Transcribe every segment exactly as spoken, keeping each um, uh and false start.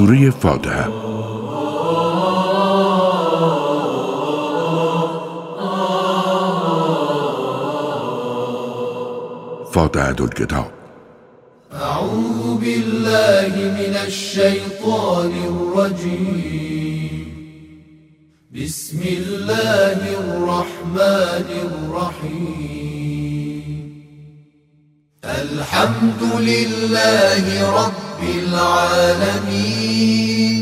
سوره فاتحه. فاتحة الكتاب. أعوذ بالله من الشيطان الرجيم. بسم الله الرحمن الرحيم. الحمد لله رب العالمين.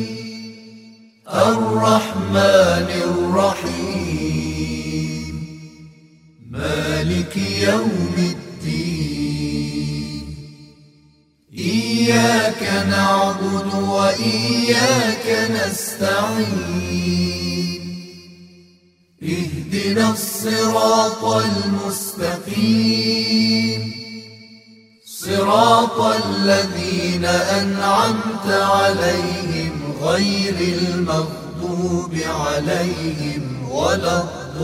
الرحمن الرحيم. مالك يوم الدين. إياك نعبد وإياك نستعين. اهدنا الصراط المستقيم. صراط الذين أنعمت عليهم غير المغضوب عليهم ولا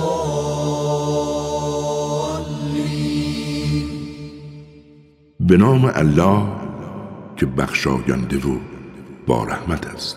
الضالين. به نام الله که بخشاینده و با رحمت است.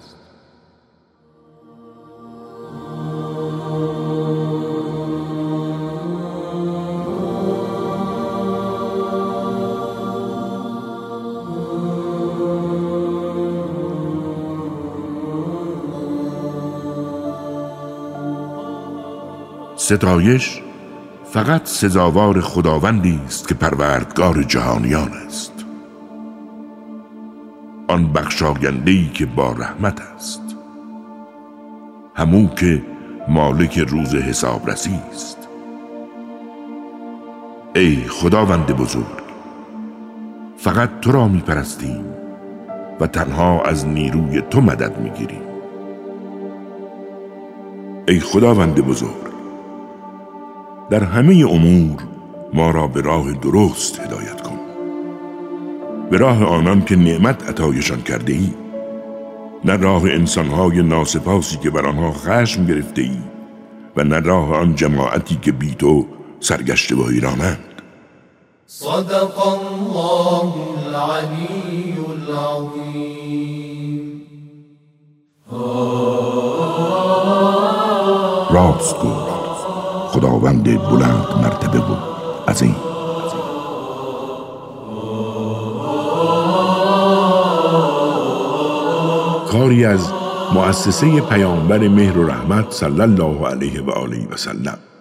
ستایش فقط سزاوار خداوندی است که پروردگار جهانیان است، آن بخشاینده‌ای که با رحمت است، همو که مالک روز حسابرسی است. ای خداوند بزرگ، فقط تو را می پرستیم و تنها از نیروی تو مدد می گیریم. ای خداوند بزرگ، در همه امور ما را به راه درست هدایت کن، به راه آنان که نعمت عطایشان کرده ای، نه راه انسانهای ناسپاسی که بر آنها خشم گرفته ای و نه راه آن جماعتی که بی تو سرگشته و حیرانند. صدق الله العلی العظیم. راست گفت خداوند بلند مرتبه و عظیم. کاری از مؤسسه پیامبر مهر و رحمت صلی الله علیه و آله و سلم.